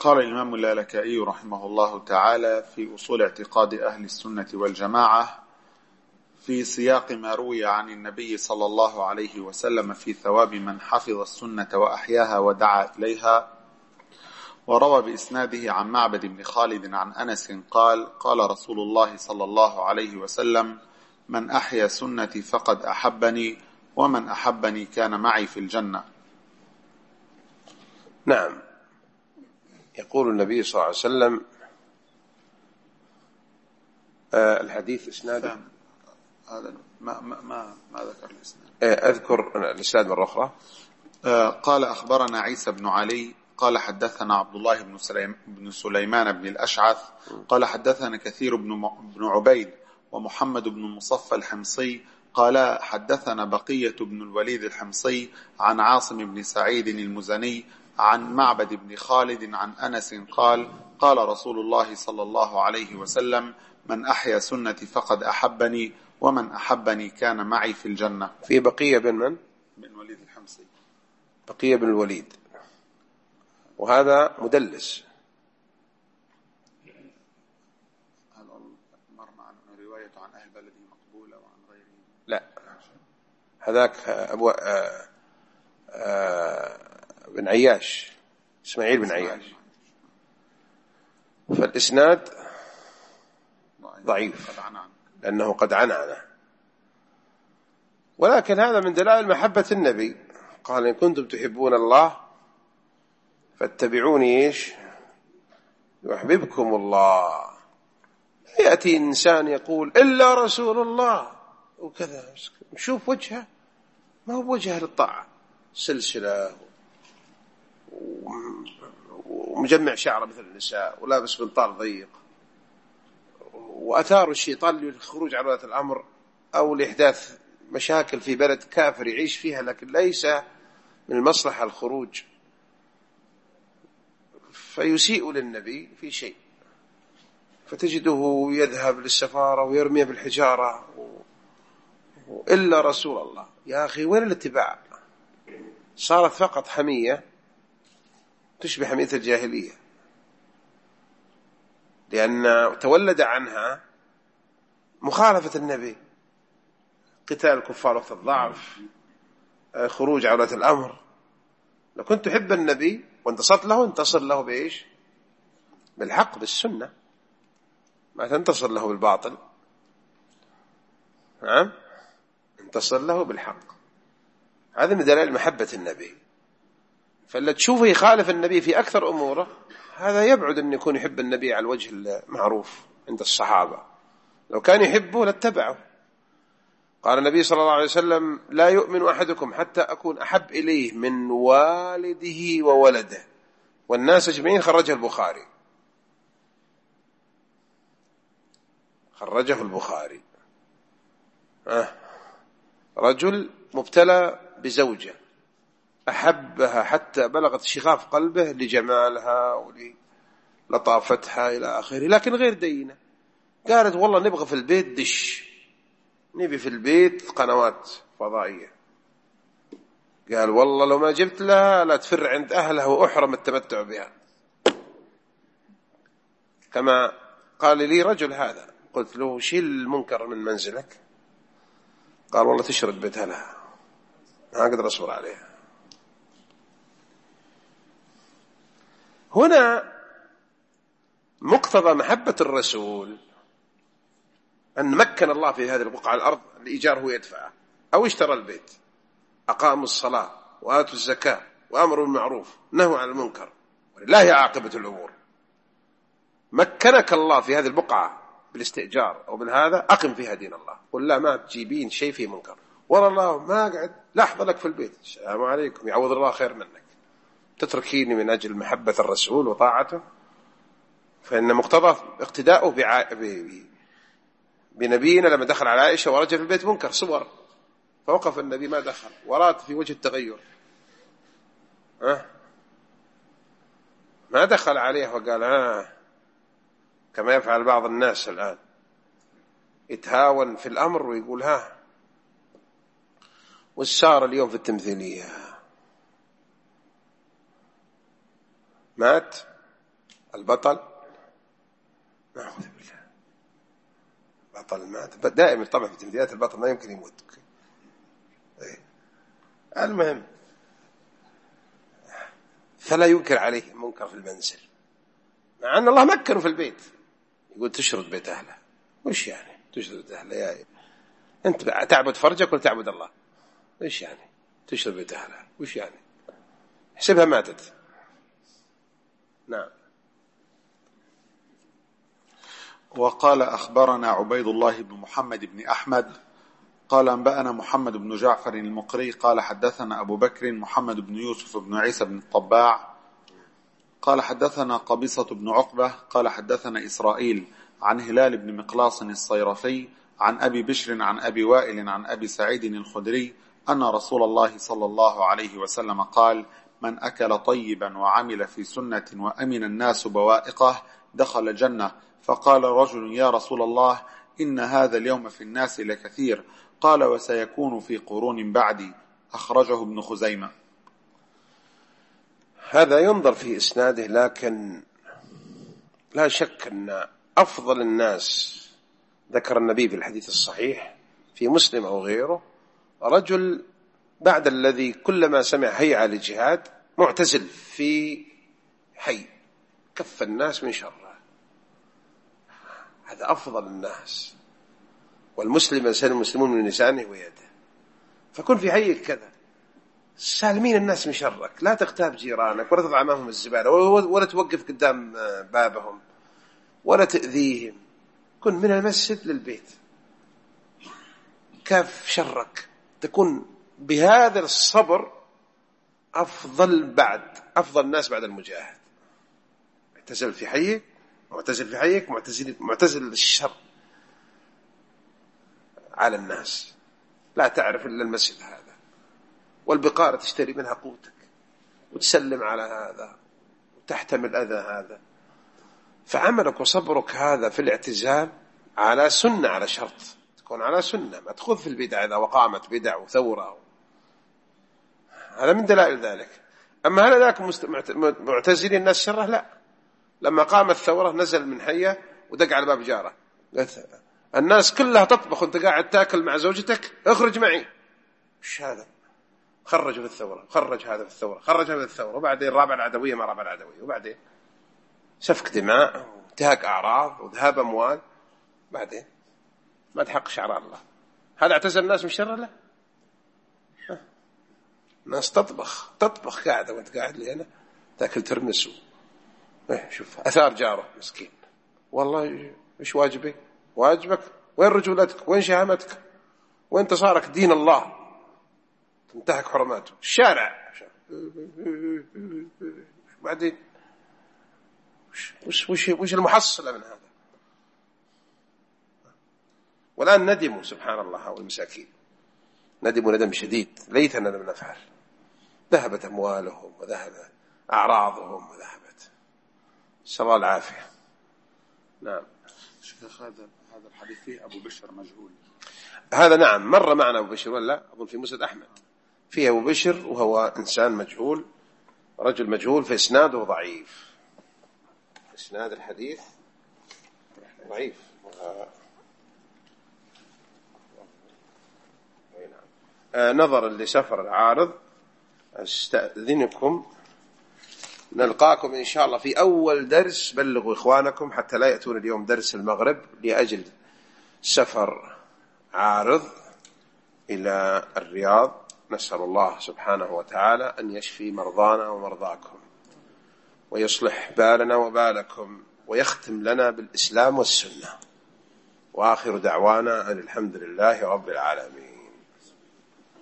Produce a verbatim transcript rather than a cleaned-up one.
قال الإمام اللالكائي رحمه الله تعالى في أصول اعتقاد أهل السنة والجماعة في سياق ما روي عن النبي صلى الله عليه وسلم في ثواب من حفظ السنة وأحياها ودعا إليها، وروى بإسناده عن معبد بن خالد عن أنس قال: قال رسول الله صلى الله عليه وسلم: من أحيا سنتي فقد أحبني، ومن أحبني كان معي في الجنة. نعم. يقول النبي صلى الله عليه وسلم آه الحديث إسناده هذا ما ما ما, ما ذكر الإسناد. آه أذكر الإسناد مرة أخرى. آه قال: أخبرنا عيسى بن علي قال حدثنا عبد الله بن, سليم بن سليمان بن الأشعث قال حدثنا كثير بن, بن عبيد ومحمد بن مصفى الحمصي قال حدثنا بقية بن الوليد الحمصي عن عاصم بن سعيد المزني عن معبد بن خالد عن أنس قال: قال رسول الله صلى الله عليه وسلم: من أحيا سنتي فقد أحبني، ومن أحبني كان معي في الجنة. في بقية بن من؟ بن الوليد الحمصي. بقية بن الوليد، وهذا مدلس. هل مر معنا رواية عن أهل بلده مقبولة وعن غيره؟ لا، هذاك أبو آه آه بن عياش، إسماعيل بن عياش. فالإسناد ضعيف لأنه قد عنعنه، ولكن هذا من دلائل محبة النبي. قال: إن كنتم تحبون الله فاتبعوني إيش يحببكم الله. يأتي إنسان يقول إلا رسول الله وكذا، نشوف وجهه ما هو وجهه للطاعة، سلسلة ومجمع شعره مثل النساء ولابس بنطال ضيق، وأثار الشيطان للخروج عن ولاة الأمر أو لإحداث مشاكل في بلد كافر يعيش فيها، لكن ليس من المصلحة الخروج، فيسيء للنبي في شيء، فتجده يذهب للسفارة ويرمي بالحجارة و... إلا رسول الله. يا أخي وين الاتباع؟ صارت فقط حمية تشبه حمية الجاهلية، لأن تولد عنها مخالفة النبي، قتال الكفار وقت الضعف، خروج على ولاة الأمر. لو كنت تحب النبي وانتصرت له، انتصر له بإيش؟ بالحق، بالسنة، ما تنتصر له بالباطل. نعم، انتصر له بالحق. هذا من دلائل محبة النبي. فاللي تشوفه يخالف النبي في أكثر أموره، هذا يبعد أن يكون يحب النبي على الوجه المعروف عند الصحابة. لو كان يحبه لاتبعه. قال النبي صلى الله عليه وسلم: لا يؤمن أحدكم حتى أكون أحب إليه من والده وولده والناس أجمعين. خرجه البخاري، خرجه البخاري. آه. رجل مبتلى بزوجة أحبها حتى بلغت شغاف قلبه لجمالها ولطافتها إلى آخره، لكن غير دينة. قالت: والله نبغى في البيت دش، نبي في البيت قنوات فضائية. قال: والله لو ما جبت لها لا تفر عند أهلها وأحرم التمتع بها. كما قال لي رجل هذا، قلت له: شيل المنكر من منزلك. قال: والله تشرد بيت أهلها، ما أقدر أصبر عليها. هنا مقتضى محبة الرسول أن مكن الله في هذه البقعة الأرض الإيجار هو يدفعه، أو اشترى البيت، أقاموا الصلاة وآتوا الزكاة وأمروا بالمعروف نهوا عن المنكر، ولله عاقبة الأمور. مكنك الله في هذه البقعة بالاستئجار أو بالهذا، أقم فيها دين الله، قل لا ما تجيبين شيء في منكر. والله ما قعد لحظة لك في البيت، السلام عليكم، يعوض الله خير منك، تتركيني من أجل محبة الرسول وطاعته. فإن مقتضى اقتداؤه بع... ب... بنبينا لما دخل على عائشة ورجع في البيت منكر صور، فوقف النبي ما دخل، ورات في وجه التغير. أه؟ ما دخل عليه وقال ها كما يفعل بعض الناس الآن، يتهاون في الأمر ويقول ها. والسار اليوم في التمثيلية مات البطل نعوذ بالله، بطل مات دائما طبعا في تمثيلات البطل ما يمكن يموت. المهم فلا ينكر عليه منكر في المنزل، مع أن الله مكنه في البيت. يقول تشرد بيت أهله. وش يعني تشرد بيت أهله؟ يا أنت تعبد فرجك ولا تعبد الله؟ وش يعني تشرد بيت أهله؟ وش يعني؟ حسبها ماتت. نعم. وقال أخبرنا عبيد الله بن محمد بن أحمد قال أنبأنا محمد بن جعفر المقري قال حدثنا أبو بكر محمد بن يوسف بن عيسى بن الطباع قال حدثنا قبيصة بن عقبة قال حدثنا إسرائيل عن هلال بن مقلاص الصيرفي عن أبي بشر عن أبي وائل عن أبي سعيد الخدري أن رسول الله صلى الله عليه وسلم قال: من أكل طيبا وعمل في سنة وأمن الناس بوائقه دخل الجنة. فقال رجل: يا رسول الله، إن هذا اليوم في الناس لكثير. قال: وسيكون في قرون بعدي. أخرجه ابن خزيمة. هذا ينظر في إسناده، لكن لا شك أن أفضل الناس ذكر النبي في الحديث الصحيح في مسلم أو غيره رجل بعد الذي كلما سمع هيعة للجهاد معتزل في حي كف الناس من شره. هذا أفضل الناس. والمسلم يسلم المسلمون من لسانه ويده. فكن في حيك كذا سالمين الناس من شرك، لا تغتاب جيرانك ولا تضع معهم الزبالة ولا توقف قدام بابهم ولا تأذيهم. كن من المسجد للبيت كاف شرك. تكون بهذا الصبر أفضل بعد أفضل الناس بعد المجاهد. معتزل في حيك معتزل في حيك معتزل معتزل الشر على الناس، لا تعرف إلا المسجد هذا والبقارة تشتري منها قوتك وتسلم على هذا وتحتمل أذى هذا. فعملك وصبرك هذا في الاعتزال على سنة، على شرط تكون على سنة، ما تخذ في البدع إذا وقامت بدع وثورة. هذا من دلائل ذلك. أما هل ذاك معتزلين الناس شره؟ لا. لما قامت الثورة نزل من حية ودق على باب جاره، الناس كلها تطبخ وانت قاعد تاكل مع زوجتك، اخرج معي. وش هذا؟ خرج في الثورة، خرج هذا في الثورة، خرج هذا في الثورة. وبعدين رابع العدوية ما رابع العدوية، وبعدين سفك دماء وانتهاك أعراض وذهاب أموال. بعدين ما تحق شعر الله. هذا اعتزل الناس من شر الله. الناس تطبخ تطبخ قاعدة وانت قاعد لي هنا تاكل ترمس. شوف أثار جاره مسكين، والله إيش واجبي؟ واجبك وين رجولتك؟ وين شهامتك؟ وين تصارك دين الله؟ تنتهك حرماته الشارع. بعدين وش وش وش المحصلة من هذا؟ والآن ندموا سبحان الله والمساكين، ندموا ندم شديد ليتنا لم نفعل. ذهبت أموالهم وذهب أعراضهم وذهبت. نسأل الله العافية. نعم. شيخ هذا هذا الحديث فيه أبو بشر مجهول. هذا نعم مر معنا أبو بشر ولا أظن في مسند أحمد فيه أبو بشر وهو إنسان مجهول، رجل مجهول، في إسناده ضعيف. إسناد الحديث ضعيف. نظرا لسفر العارض استأذنكم، نلقاكم إن شاء الله في أول درس. بلغوا إخوانكم حتى لا يأتون اليوم درس المغرب لأجل سفر عارض إلى الرياض. نسأل الله سبحانه وتعالى أن يشفي مرضانا ومرضاكم ويصلح بالنا وبالكم ويختم لنا بالإسلام والسنة. وآخر دعوانا أن الحمد لله رب العالمين.